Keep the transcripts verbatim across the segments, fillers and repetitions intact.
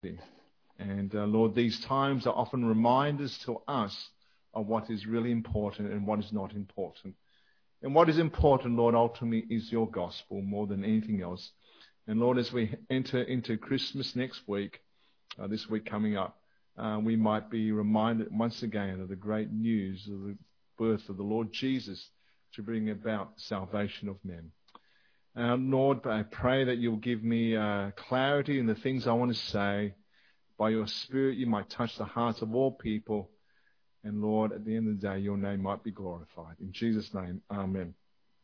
And uh, Lord, these times are often reminders to us of what is really important and what is not important. And what is important, Lord, ultimately is your gospel more than anything else. And Lord, as we enter into Christmas next week, uh, this week coming up, uh, we might be reminded once again of the great news of the birth of the Lord Jesus to bring about salvation of men. Uh, Lord, I pray that you'll give me uh, clarity in the things I want to say. By your Spirit, you might touch the hearts of all people. And Lord, at the end of the day, your name might be glorified. In Jesus' name, amen.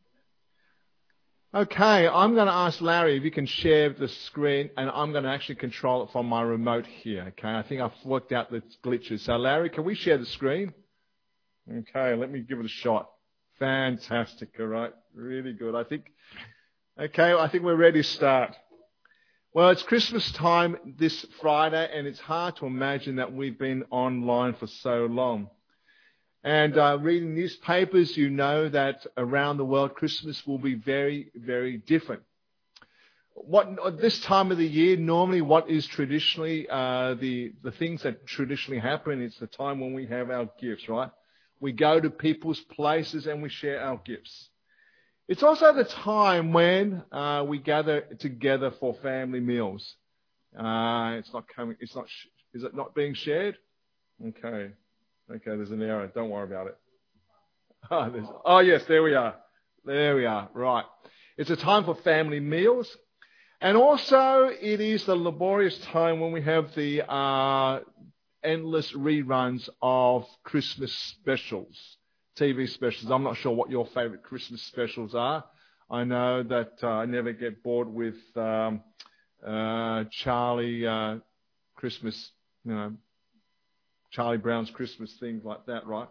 Okay, I'm going to ask Larry if you can share the screen, and I'm going to actually control it from my remote here. Okay, I think I've worked out the glitches. So Larry, can we share the screen? Okay, let me give it a shot. Fantastic, all right. Really good. I think, okay, I think we're ready to start. Well, it's Christmas time this Friday, and it's hard to imagine that we've been online for so long. And uh, reading newspapers, you know that around the world, Christmas will be very, very different. What this time of the year, normally what is traditionally uh, the, the things that traditionally happen, it's the time when we have our gifts, right? We go to people's places and we share our gifts. It's also the time when uh, we gather together for family meals. Uh, it's not coming. It's not. Is it not being shared? Okay. Okay. There's an error. Don't worry about it. Oh, there's, oh yes. There we are. There we are. Right. It's a time for family meals, and also it is the laborious time when we have the uh, endless reruns of Christmas specials. T V specials. I'm not sure what your favourite Christmas specials are. I know that uh, I never get bored with um, uh, Charlie uh, Christmas, you know, Charlie Brown's Christmas, things like that, right?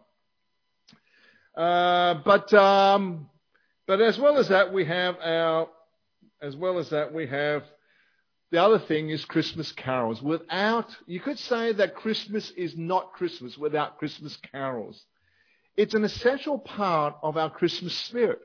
Uh, but um, but as well as that, we have our, as well as that, we have the other thing is Christmas carols. Without, you could say that Christmas is not Christmas without Christmas carols. It's an essential part of our Christmas spirit.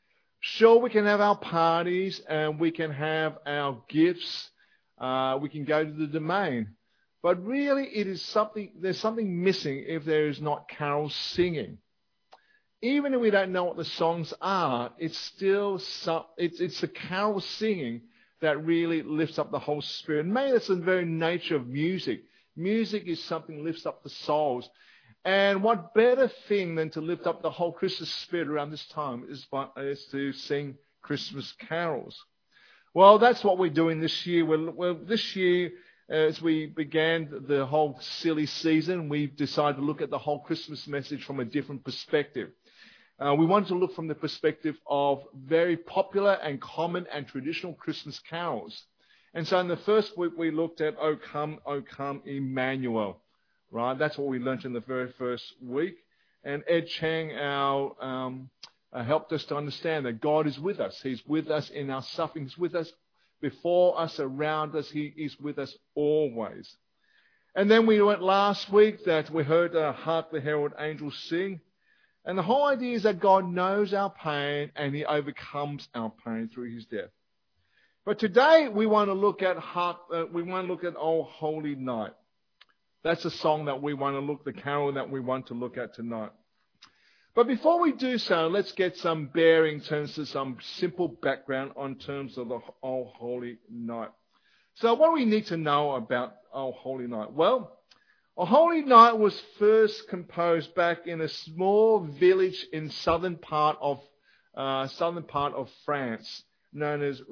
Sure, we can have our parties and we can have our gifts. Uh, we can go to the domain. But really, it is something. There's something missing if there is not carol singing. Even if we don't know what the songs are, it's still some, it's, it's the carol singing that really lifts up the whole spirit. Maybe that's the very nature of music. Music is something that lifts up the souls. And what better thing than to lift up the whole Christmas spirit around this time is, by, is to sing Christmas carols. Well, that's what we're doing this year. Well, well, this year, as we began the whole silly season, we decided to look at the whole Christmas message from a different perspective. Uh, we wanted to look from the perspective of very popular and common and traditional Christmas carols. And so in the first week, we looked at O Come, O Come, Emmanuel. Right, that's what we learnt in the very first week. And Ed Chang our, um, uh, helped us to understand that God is with us. He's with us in our suffering. He's with us before us, around us. He is with us always. And then we went last week that we heard uh, Hark the Herald Angels Sing. And the whole idea is that God knows our pain and he overcomes our pain through his death. But today we want to look at Hark, uh, we want to look at O Holy Night. That's a song that we want to look, the carol that we want to look at tonight. But before we do so, let's get some bearing in terms of some simple background on terms of the O Holy Night. So what do we need to know about O Holy Night? Well, O Holy Night was first composed back in a small village in southern part of uh, southern part of France, known as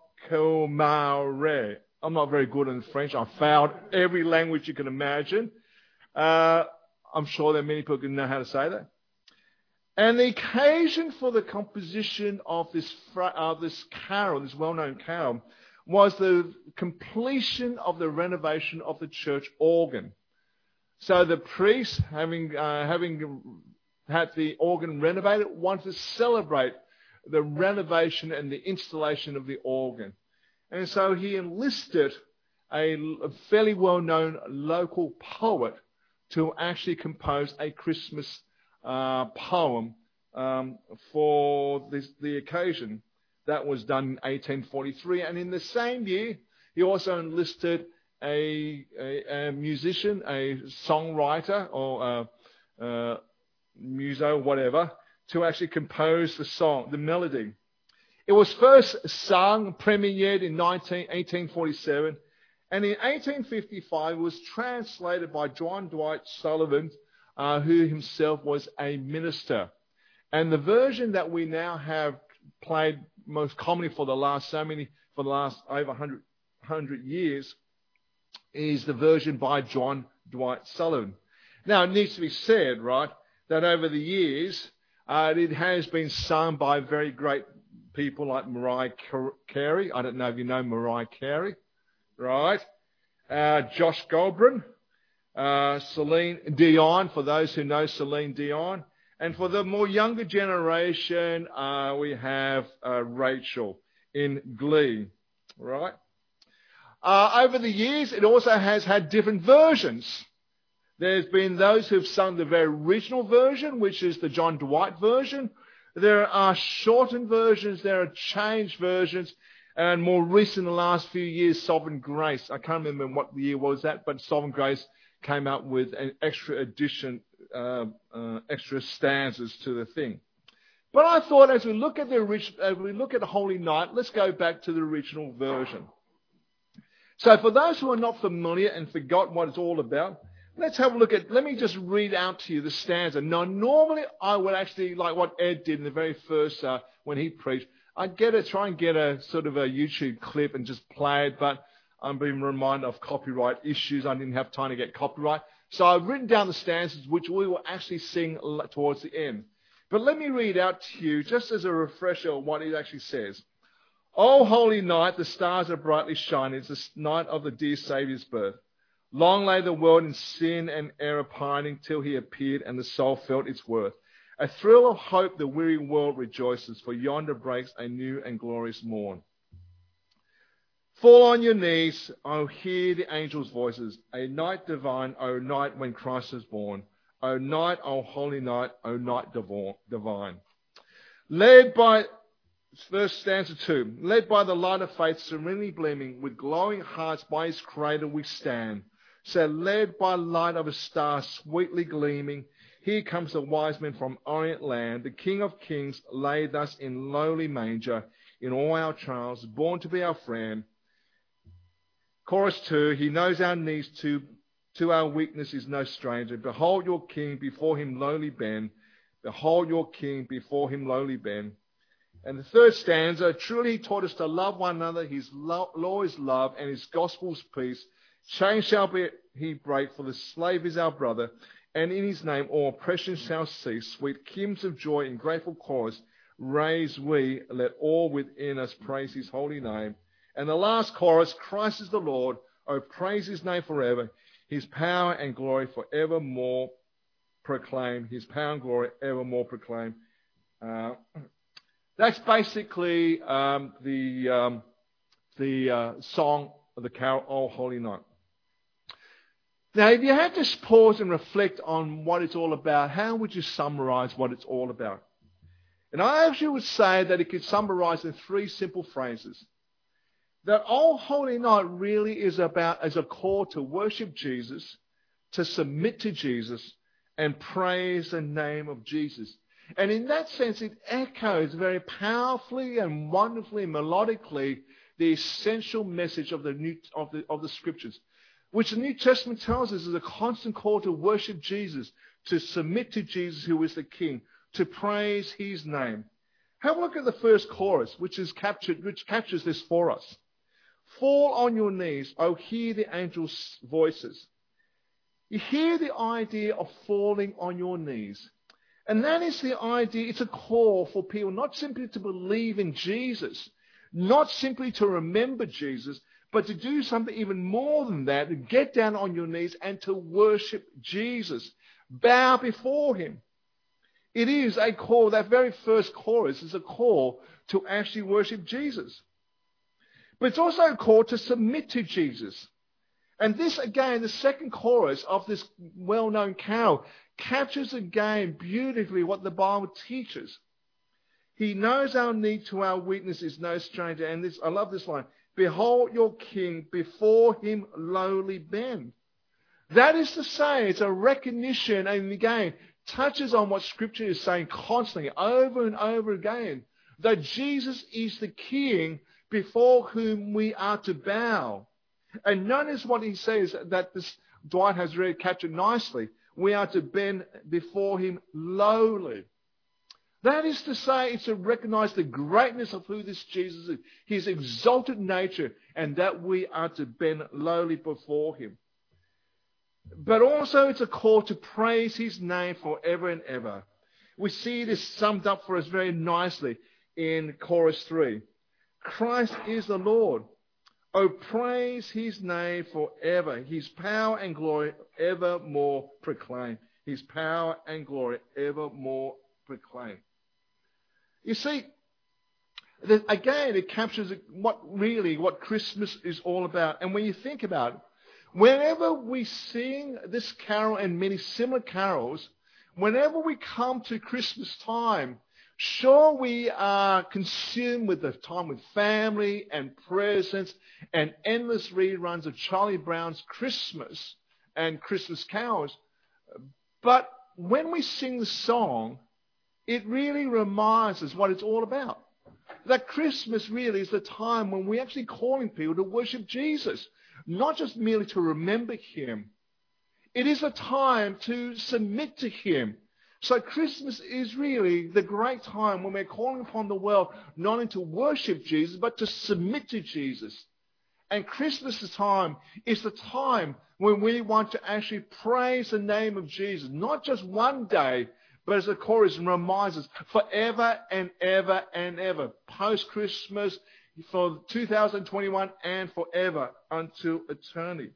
Rocamaret. I'm not very good in French. I failed every language you can imagine. Uh, I'm sure that many people can know how to say that. And the occasion for the composition of this uh, this carol, this well-known carol, was the completion of the renovation of the church organ. So the priest, having uh, having had the organ renovated, wanted to celebrate the renovation and the installation of the organ. And so he enlisted a, a fairly well-known local poet to actually compose a Christmas uh, poem um, for this, the occasion. That was done in eighteen forty-three. And in the same year, he also enlisted a, a, a musician, a songwriter, or a, a muso, whatever, to actually compose the song, the melody. It was first sung, premiered in eighteen forty-seven, and in eighteen fifty-five was translated by John Dwight Sullivan, uh, who himself was a minister. And the version that we now have played most commonly for the last so many, for the last over one hundred, one hundred years, is the version by John Dwight Sullivan. Now, it needs to be said, right, that over the years, uh, it has been sung by very great people like Mariah Carey. I don't know if you know Mariah Carey, right? Uh, Josh Groban, uh, Celine Dion, for those who know Celine Dion. And for the more younger generation, uh, we have uh, Rachel in Glee, right? Uh, over the years, it also has had different versions. There's been those who've sung the very original version, which is the John Dwight version. There are shortened versions, there are changed versions, and more recent, in the last few years, Sovereign Grace. I can't remember what the year was that, but Sovereign Grace came out with an extra edition, uh, uh, extra stanzas to the thing. But I thought, as we look at the original, as we look at Holy Night, let's go back to the original version. So, for those who are not familiar and forgot what it's all about, let's have a look at, let me just read out to you the stanza. Now, normally I would actually, like what Ed did in the very first, uh, when he preached, I'd get a, try and get a sort of a YouTube clip and just play it, but I'm being reminded of copyright issues. I didn't have time to get copyright. So I've written down the stanzas, which we will actually sing towards the end. But let me read out to you, just as a refresher, what it actually says. O holy night, the stars are brightly shining. It's the night of the dear Saviour's birth. Long lay the world in sin and error pining till he appeared and the soul felt its worth. A thrill of hope the weary world rejoices, for yonder breaks a new and glorious morn. Fall on your knees, O hear the angels' voices. A night divine, O night when Christ was born. O night, O holy night, O night divine. Led by, verse stanza two, led by the light of faith serenely gleaming, with glowing hearts by his cradle we stand. So led by light of a star sweetly gleaming, here comes the wise man from Orient land, the King of kings laid thus in lowly manger, in all our trials, born to be our friend. Chorus two, he knows our needs too, to our weakness is no stranger. Behold your King, before him lowly bend. Behold your King, before him lowly bend. And the third stanza, truly he taught us to love one another, his law is love, and his gospel's peace. Chains shall be he break, for the slave is our brother, and in his name all oppression shall cease. Sweet hymns of joy in grateful chorus, raise we, let all within us praise his holy name. And the last chorus, Christ is the Lord, oh praise his name forever, his power and glory forevermore proclaim, his power and glory evermore proclaim. Uh, that's basically um, the, um, the uh, song of the carol, O Holy Night. Now, if you had to pause and reflect on what it's all about, how would you summarize what it's all about? And I actually would say that it could summarize in three simple phrases. That O Holy Night really is about, as a call to worship Jesus, to submit to Jesus, and praise the name of Jesus. And in that sense, it echoes very powerfully and wonderfully, melodically, the essential message of the new, of the of the Scriptures, which the New Testament tells us is a constant call to worship Jesus, to submit to Jesus, who is the King, to praise his name. Have a look at the first chorus, which is captured, which captures this for us. Fall on your knees, oh hear the angels' voices. You hear the idea of falling on your knees. And that is the idea, it's a call for people not simply to believe in Jesus, not simply to remember Jesus, but to do something even more than that, to get down on your knees and to worship Jesus. Bow before him. It is a call, that very first chorus is a call to actually worship Jesus. But it's also a call to submit to Jesus. And this, again, the second chorus of this well-known carol captures again beautifully what the Bible teaches. He knows our need to our weakness is no stranger. And this, I love this line. Behold your king, before him lowly bend. That is to say, it's a recognition, and again, touches on what Scripture is saying constantly, over and over again, that Jesus is the king before whom we are to bow. And notice what he says that this Dwight has really captured nicely. We are to bend before him lowly. That is to say, it's to recognize the greatness of who this Jesus is, his exalted nature, and that we are to bend lowly before him. But also it's a call to praise his name forever and ever. We see this summed up for us very nicely in chorus three. Christ is the Lord. Oh, praise his name forever. His power and glory evermore proclaim. His power and glory evermore proclaim. You see, again, it captures what really, what Christmas is all about. And when you think about it, whenever we sing this carol and many similar carols, whenever we come to Christmas time, sure, we are consumed with the time with family and presents and endless reruns of Charlie Brown's Christmas and Christmas carols. But when we sing the song, it really reminds us what it's all about. That Christmas really is the time when we're actually calling people to worship Jesus, not just merely to remember him. It is a time to submit to him. So Christmas is really the great time when we're calling upon the world not only to worship Jesus, but to submit to Jesus. And Christmas time is the time when we want to actually praise the name of Jesus, not just one day, but as the chorus reminds us, forever and ever and ever, post-Christmas, for two thousand twenty-one and forever until eternity.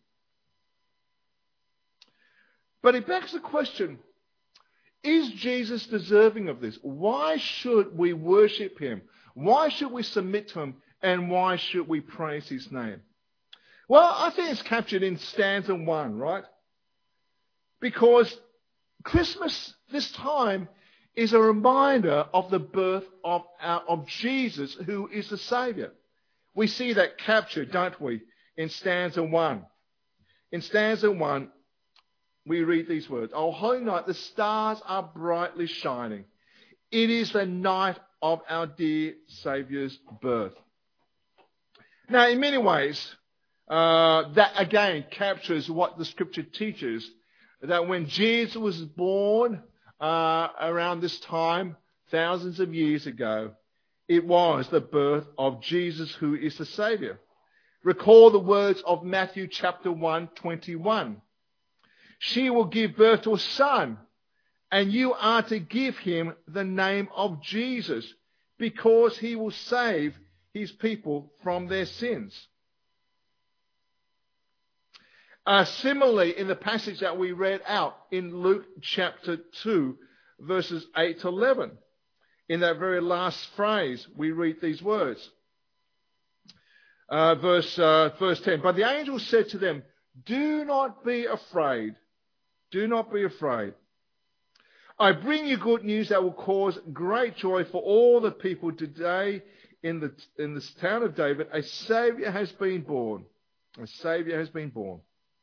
But it begs the question, is Jesus deserving of this? Why should we worship him? Why should we submit to him? And why should we praise his name? Well, I think it's captured in stanza one, right? Because Christmas, this time, is a reminder of the birth of, our, of Jesus, who is the Saviour. We see that captured, don't we, in stanza one. In stanza one, we read these words. Oh, holy night, the stars are brightly shining. It is the night of our dear Saviour's birth. Now, in many ways, uh, that again captures what the Scripture teaches, that when Jesus was born uh, around this time, thousands of years ago, it was the birth of Jesus, who is the Saviour. Recall the words of Matthew chapter one, twenty-one. She will give birth to a son, and you are to give him the name of Jesus, because he will save his people from their sins. Uh, similarly, in the passage that we read out in Luke chapter two, verses eight to eleven, in that very last phrase, we read these words. Uh, verse, uh, verse ten. But the angel said to them, do not be afraid. Do not be afraid. I bring you good news that will cause great joy for all the people. Today in the in this town of David, a Saviour has been born. A Saviour has been born.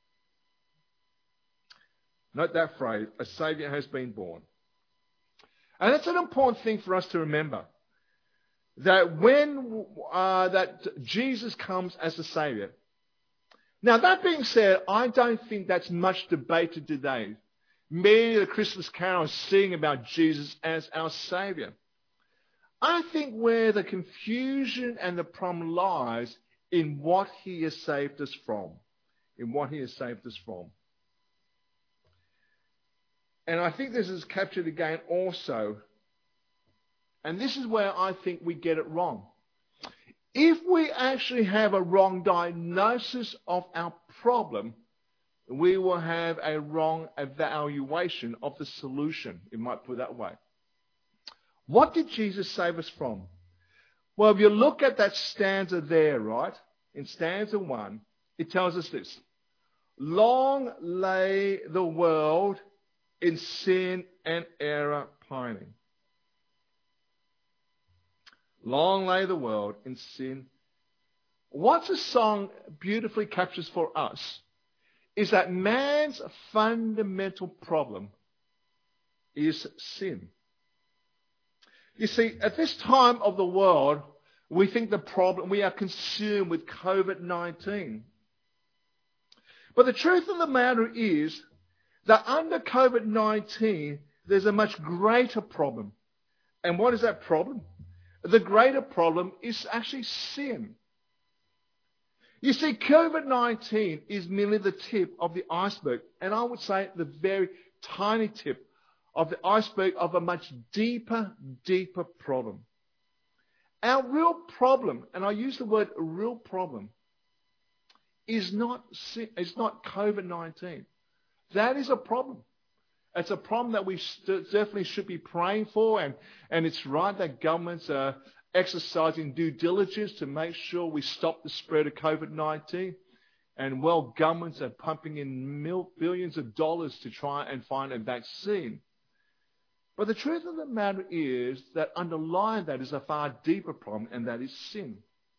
Note that phrase, a Saviour has been born. And that's an important thing for us to remember. That when uh, that Jesus comes as the Saviour. Now, that being said, I don't think that's much debated today. Many of the Christmas carols sing about Jesus as our Saviour. I think where the confusion and the problem lies in what he has saved us from. In what he has saved us from. And I think this is captured again also. And this is where I think we get it wrong. If we actually have a wrong diagnosis of our problem, we will have a wrong evaluation of the solution, it might put it that way. What did Jesus save us from? Well, if you look at that stanza there, right, in stanza one, it tells us this. Long lay the world in sin and error pining. Long lay the world in sin. what the song beautifully captures for us is that man's fundamental problem is sin. You see, at this time of the world, we think the problem, we are consumed with covid nineteen. But the truth of the matter is that under covid nineteen, there's a much greater problem. And what is that problem? The greater problem is actually sin. You see, covid nineteen is merely the tip of the iceberg, and I would say the very tiny tip of the iceberg of a much deeper, deeper problem. Our real problem, and I use the word real problem, is not sin, it's not covid nineteen. That is a problem. It's a problem that we st- definitely should be praying for, and, and it's right that governments are exercising due diligence to make sure we stop the spread of covid nineteen. And well, governments are pumping in mil- billions of dollars to try and find a vaccine. But the truth of the matter is that underlying that is a far deeper problem, and that is sin.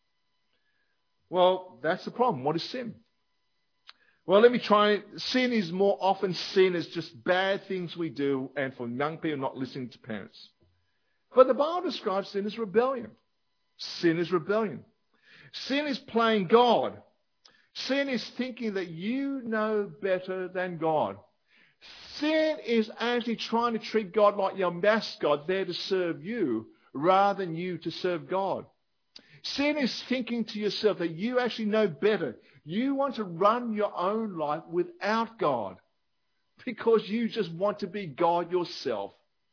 Well, that's the problem. What is sin? Well, let me try. Sin is more often seen as just bad things we do, and for young people not listening to parents. But the Bible describes sin as rebellion. Sin is rebellion. Sin is playing God. Sin is thinking that you know better than God. Sin is actually trying to treat God like your mascot there to serve you rather than you to serve God. Sin is thinking to yourself that you actually know better. You want to run your own life without God because you just want to be God yourself.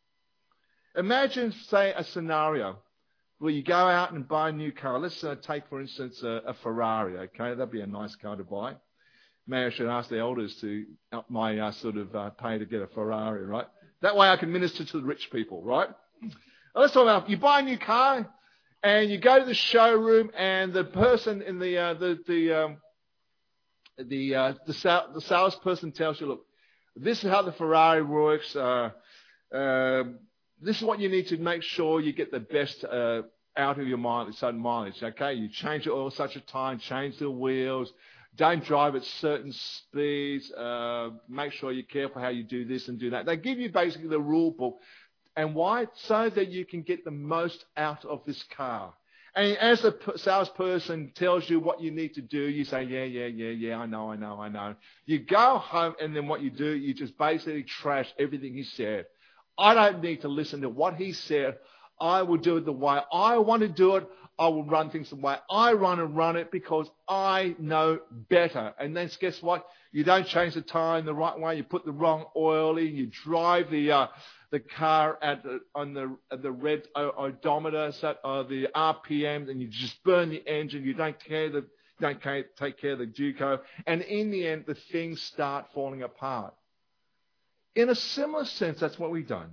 Imagine, say, a scenario where you go out and buy a new car. Let's uh, take, for instance, a, a Ferrari, okay? That'd be a nice car to buy. Maybe I should ask the elders to up my uh, sort of uh, pay to get a Ferrari, right? That way I can minister to the rich people, right? Well, let's talk about, you buy a new car and you go to the showroom and the person in the, uh, the, the, um, the, uh, the, sal- the salesperson tells you, look, this is how the Ferrari works. Uh, uh, this is what you need to make sure you get the best uh, out of your mileage, sudden mileage, okay? You change the oil such a time, change the wheels, don't drive at certain speeds, uh, make sure you're careful how you do this and do that. They give you basically the rule book. And why? So that you can get the most out of this car. And as the salesperson tells you what you need to do, you say, yeah, yeah, yeah, yeah, I know, I know, I know. You go home and then what you do, you just basically trash everything he said. I don't need to listen to what he said. I will do it the way I want to do it. I will run things the way I run and run it because I know better. And then guess what? You don't change the tire in the right way. You put the wrong oil in. You drive the uh, the car at the, on the at the red odometer, so, uh, the R P M, and you just burn the engine. You don't care the don't care, take care of the Duco, and in the end, the things start falling apart. In a similar sense, that's what we've done.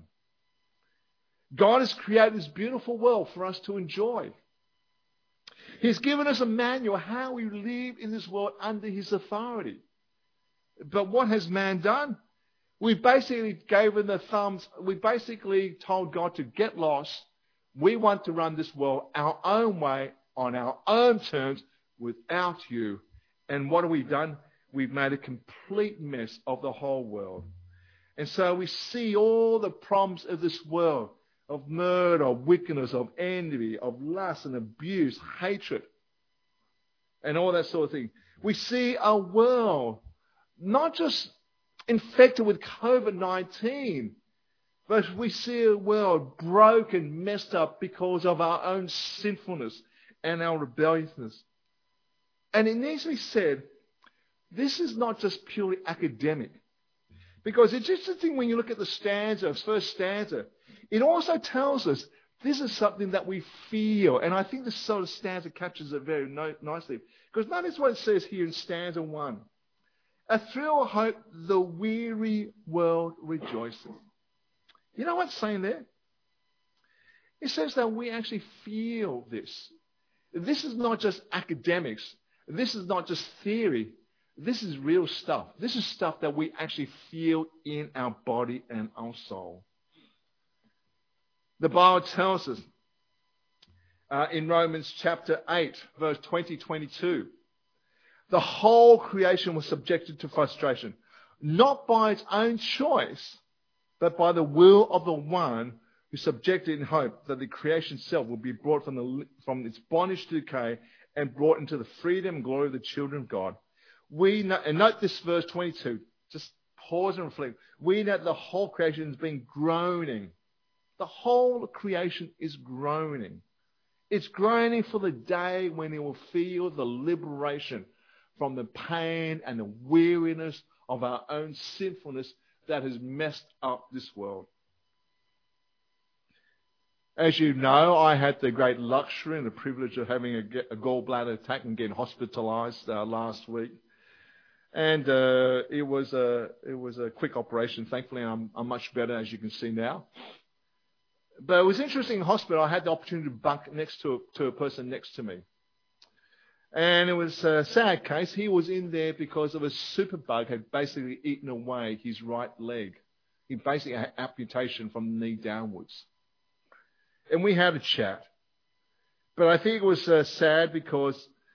God has created this beautiful world for us to enjoy. He's given us a manual how we live in this world under his authority. But what has man done? We basically gave him the thumbs. We basically told God to get lost. We want to run this world our own way, on our own terms, without you. And what have we done? We've made a complete mess of the whole world. And so we see all the problems of this world, of murder, of wickedness, of envy, of lust and abuse, hatred, and all that sort of thing. We see a world not just infected with covid nineteen, but we see a world broken, messed up because of our own sinfulness and our rebelliousness. And it needs to be said, this is not just purely academic. Because it's interesting when you look at the stanza, first stanza, it also tells us this is something that we feel. And I think this sort of stanza captures it very no- nicely. Because notice what it says here in stanza one. A thrill of hope, the weary world rejoices. You know what's saying there? It says that we actually feel this. This is not just academics. This is not just theory. This is real stuff. This is stuff that we actually feel in our body and our soul. The Bible tells us uh, in Romans chapter eight, verse twenty to twenty-two. The whole creation was subjected to frustration, not by its own choice, but by the will of the one who subjected in hope that the creation itself will be brought from, the, from its bondage to decay and brought into the freedom and glory of the children of God. We know, and note this verse twenty-two, just pause and reflect. We know the whole creation has been groaning. The whole creation is groaning. It's groaning for the day when it will feel the liberation from the pain and the weariness of our own sinfulness that has messed up this world. As you know, I had the great luxury and the privilege of having a, a gallbladder attack and getting hospitalized uh, last week. And uh, it was a it was a quick operation. Thankfully, I'm, I'm much better, as you can see now. But it was interesting in hospital. I had the opportunity to bunk next to a, to a person next to me. And it was a sad case. He was in there because of a superbug had basically eaten away his right leg. He basically had amputation from the knee downwards. And we had a chat. But I think it was uh, sad because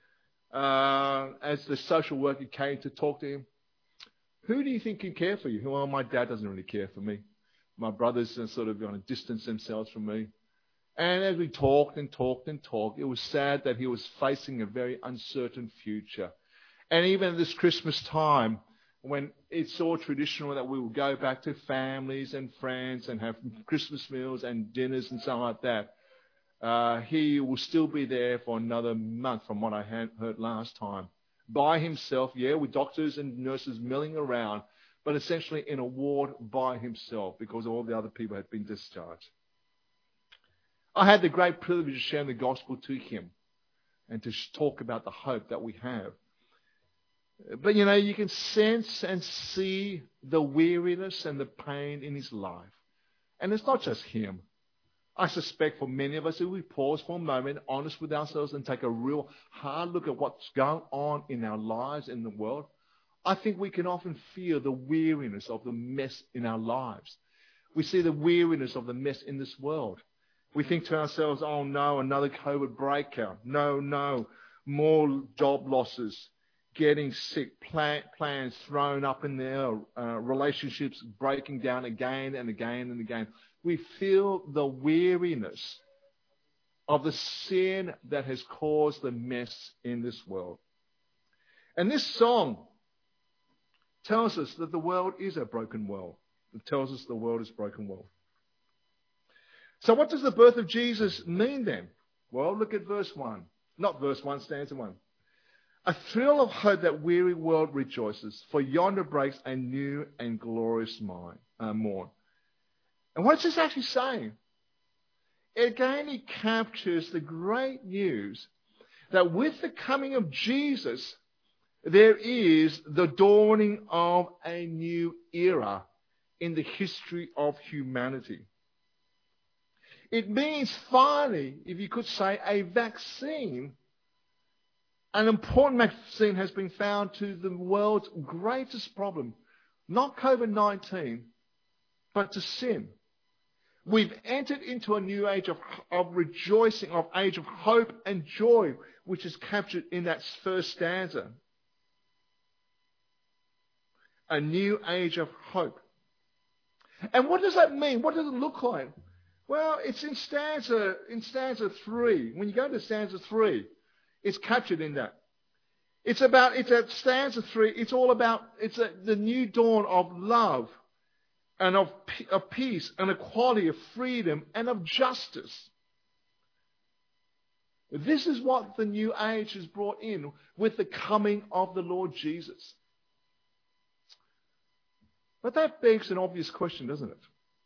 uh, as the social worker came to talk to him, who do you think can care for you? Well, my dad doesn't really care for me. My brothers are sort of going to distance themselves from me. And as we talked and talked and talked, it was sad that he was facing a very uncertain future. And even this Christmas time, when it's all traditional that we will go back to families and friends and have Christmas meals and dinners and something like that, uh, he will still be there for another month from what I had heard last time. By himself, yeah, with doctors and nurses milling around, but essentially in a ward by himself because all the other people had been discharged. I had the great privilege of sharing the gospel to him and to talk about the hope that we have. But, you know, you can sense and see the weariness and the pain in his life. And it's not just him. I suspect for many of us, if we pause for a moment, honest with ourselves and take a real hard look at what's going on in our lives, in the world, I think we can often feel the weariness of the mess in our lives. We see the weariness of the mess in this world. We think to ourselves, oh no, another COVID breakout. No, no, more job losses, getting sick, plan, plans thrown up in the air, uh, relationships breaking down again and again and again. We feel the weariness of the sin that has caused the mess in this world. And this song tells us that the world is a broken world. It tells us the world is a broken world. So what does the birth of Jesus mean then? Well, look at verse one. Not verse one, stanza one. A thrill of hope that weary world rejoices, for yonder breaks a new and glorious morn. Uh, morn. And what's this actually saying? Again, it captures the great news that with the coming of Jesus, there is the dawning of a new era in the history of humanity. It means finally, if you could say, a vaccine, an important vaccine has been found to the world's greatest problem, not COVID nineteen, but to sin. We've entered into a new age of, of rejoicing, of age of hope and joy, which is captured in that first stanza. A new age of hope. And what does that mean? What does it look like? Well, it's in stanza, in stanza three. When you go to stanza three, it's captured in that. It's about, it's at stanza three, it's all about, it's a, the new dawn of love and of, of peace and equality, of freedom and of justice. This is what the new age has brought in with the coming of the Lord Jesus. But that begs an obvious question, doesn't it?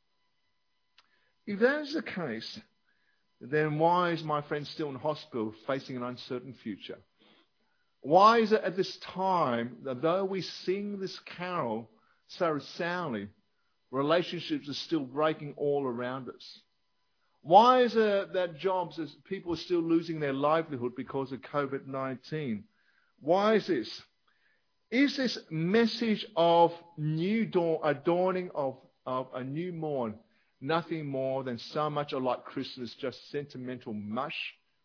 If that is the case, then why is my friend still in hospital facing an uncertain future? Why is it at this time that though we sing this carol so soundly, relationships are still breaking all around us? Why is it that jobs, as people are still losing their livelihood because of COVID nineteen? Why is this? Is this message of new dawn, a dawning of, of a new morn, nothing more than so much like Christmas, just sentimental mush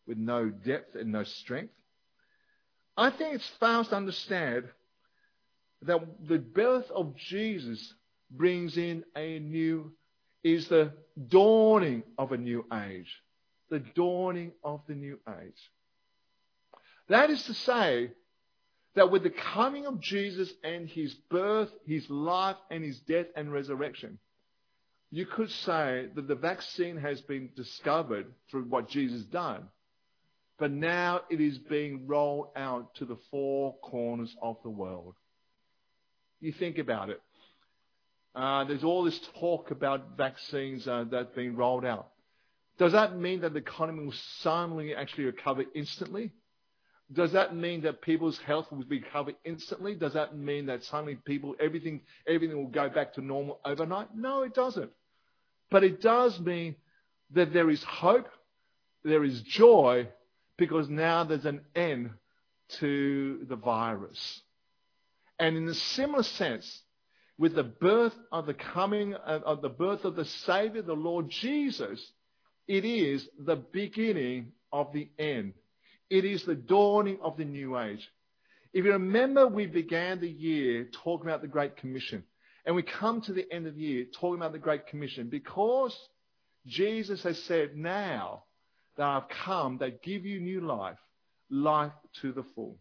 with no depth and no strength. I think it's fast to understand that the birth of Jesus brings in a new, is the dawning of a new age. The dawning of the new age. That is to say that with the coming of Jesus and his birth, his life and his death and resurrection, you could say that the vaccine has been discovered through what Jesus done. But now it is being rolled out to the four corners of the world. You think about it. Uh, there's all this talk about vaccines uh, that are being rolled out. Does that mean that the economy will suddenly actually recover instantly? Does that mean that people's health will recover instantly? Does that mean that suddenly people, everything, everything will go back to normal overnight? No, it doesn't. But it does mean that there is hope, there is joy, because now there's an end to the virus. And in a similar sense, with the birth of the coming of the birth of the Savior, the Lord Jesus, it is the beginning of the end. It is the dawning of the new age. If you remember, we began the year talking about the Great Commission. And we come to the end of the year talking about the Great Commission because Jesus has said, now that I've come, that give you new life, life to the full.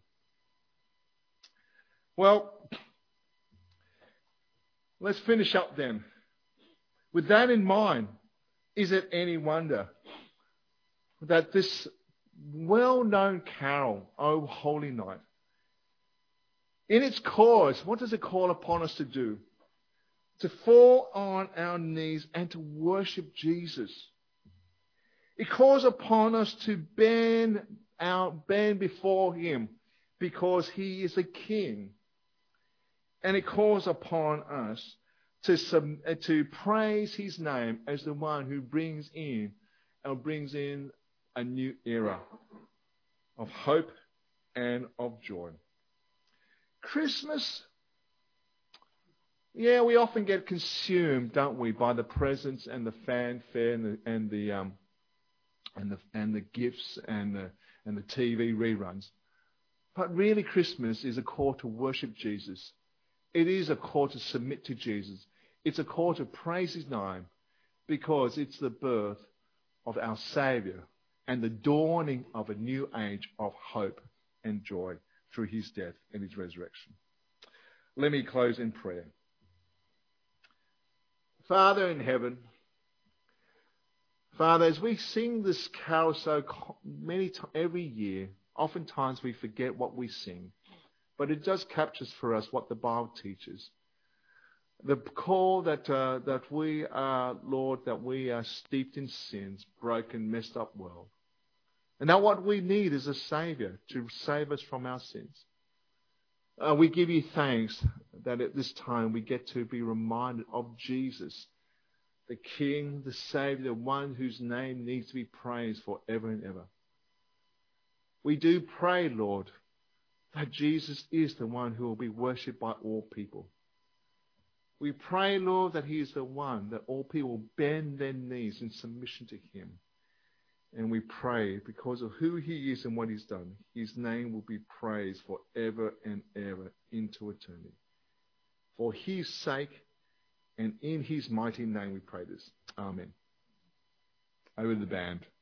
Well, let's finish up then. With that in mind, is it any wonder that this well-known carol, O Holy Night, in its chorus, what does it call upon us to do? To fall on our knees and to worship Jesus. It calls upon us to bend our bend before him because he is a king. And it calls upon us to, sub, to praise his name as the one who brings in or brings in a new era of hope and of joy. Christmas, yeah, we often get consumed, don't we, by the presents and the fanfare and the and the um, and the and the gifts and the and the T V reruns. But really, Christmas is a call to worship Jesus. It is a call to submit to Jesus. It's a call to praise his name because it's the birth of our Savior and the dawning of a new age of hope and joy through his death and his resurrection. Let me close in prayer. Father in heaven, Father, as we sing this carol so many times every year, oftentimes we forget what we sing, but it does capture for us what the Bible teaches. The call that uh, that we are, Lord, that we are steeped in sins, broken, messed up world. And now what we need is a Savior to save us from our sins. Uh, we give you thanks that at this time we get to be reminded of Jesus, the King, the Savior, the one whose name needs to be praised forever and ever. We do pray, Lord, that Jesus is the one who will be worshipped by all people. We pray, Lord, that he is the one that all people bend their knees in submission to him. And we pray, because of who he is and what he's done, his name will be praised forever and ever into eternity. For his sake and in his mighty name we pray this. Amen. Over the band.